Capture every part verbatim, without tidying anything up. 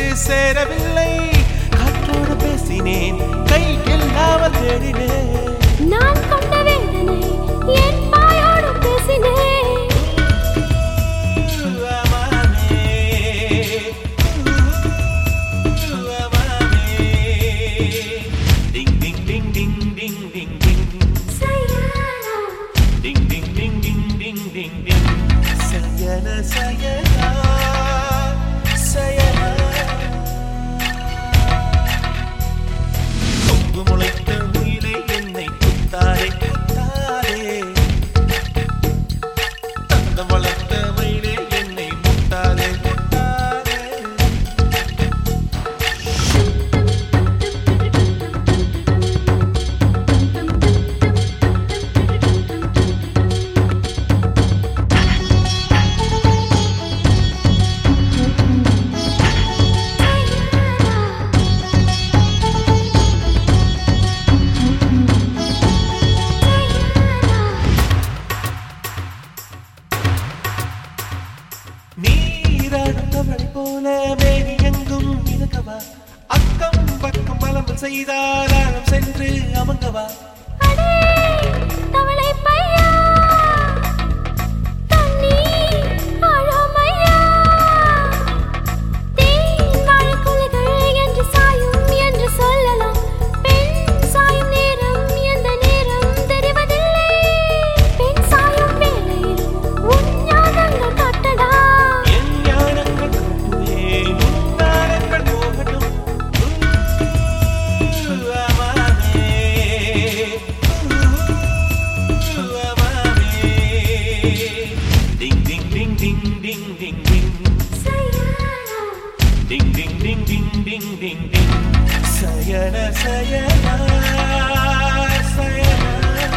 சேரவில்லை காற்றோடு பேசினேன் கை இல்லாமல் தேடினேன் நான் கொண்ட வேதனை என் வாயோடு பேசினேன் Sayana, sayana, sayana. கொம்பு முளைத்த முயிலே என்னை குத்தாதே குத்தாதே தந்தம் வளர்த்த மயிலே என்னை முட்டாதே முட்டாதே நீராடுத்தவளை போல மேனி எங்கும் மிதக்கவா அக்கம் பக்கம் பலம்பல் செய்தால் ஆழம் சென்று அமங்கவா Ding ding ding ding ding ding ding Sayana sayana sayana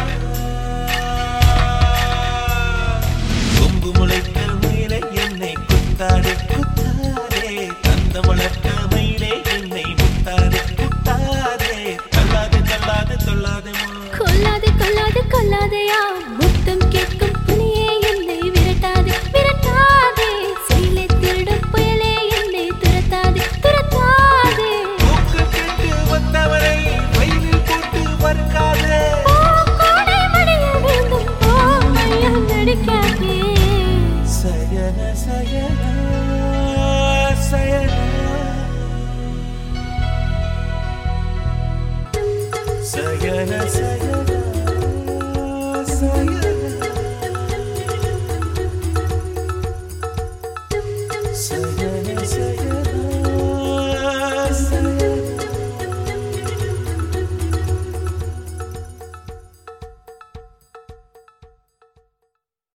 கொம்பு முளைத்த மயிலே என்னை குத்தாதே குத்தாதே தந்தம் வளர்த்த மயிலே என்னை முட்டாதே முட்டாதே தள்ளாதே தள்ளாதே தொல்லாதே கொல்லாதே கொல்லாதே கொல்லாதையா முத்தம் கேட்கும் புனியே என்னை விரட்டாதே விரட்டாதே சீலை திருடும் புயலே என்னை துரத்தாதே துரத்தாதே மூக்கு கேட்டு வந்தவரை வயிறில் போட்டு வறுக்காதே கோடை மடியில் விழுந்தும் போ மையம் நடிக்காதே சயன சயன சயன Sayana, sayana, sayana.